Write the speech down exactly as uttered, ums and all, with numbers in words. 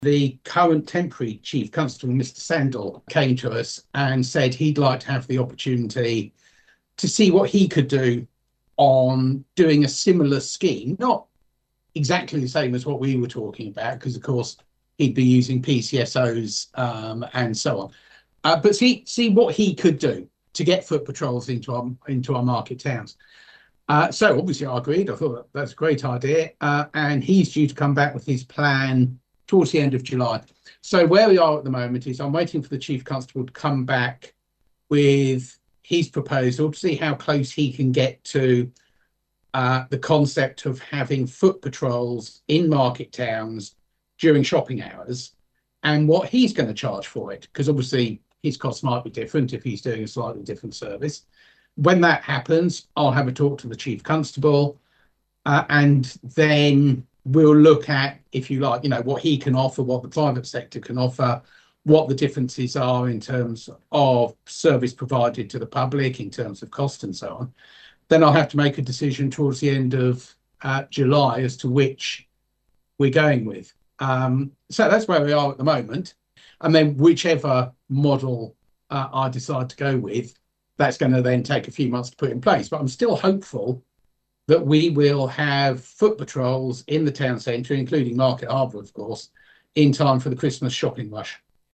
The current temporary chief constable, Mister Sandel, came to us and said he'd like to have the opportunity to see what he could do on doing a similar scheme, not exactly the same as what we were talking about, because of course he'd be using P C S Os um, and so on, uh, but see see what he could do to get foot patrols into our into our market towns. Uh, so obviously I agreed. I thought that's a great idea, uh, and he's due to come back with his plan towards the end of July. So where we are at the moment is I'm waiting for the chief constable to come back with his proposal to see how close he can get to uh, the concept of having foot patrols in market towns during shopping hours, and what he's going to charge for it, because obviously his costs might be different if he's doing a slightly different service. When that happens, I'll have a talk to the chief constable, uh, and then we'll look at, if you like, you know, what he can offer, what the private sector can offer, what the differences are in terms of service provided to the public, in terms of cost and so on. Then I'll have to make a decision towards the end of uh, July as to which we're going with. Um, so that's where we are at the moment. And then whichever model uh, I decide to go with, that's going to then take a few months to put in place. But I'm still hopeful that we will have foot patrols in the town centre, including Market Harbour, of course, in time for the Christmas shopping rush.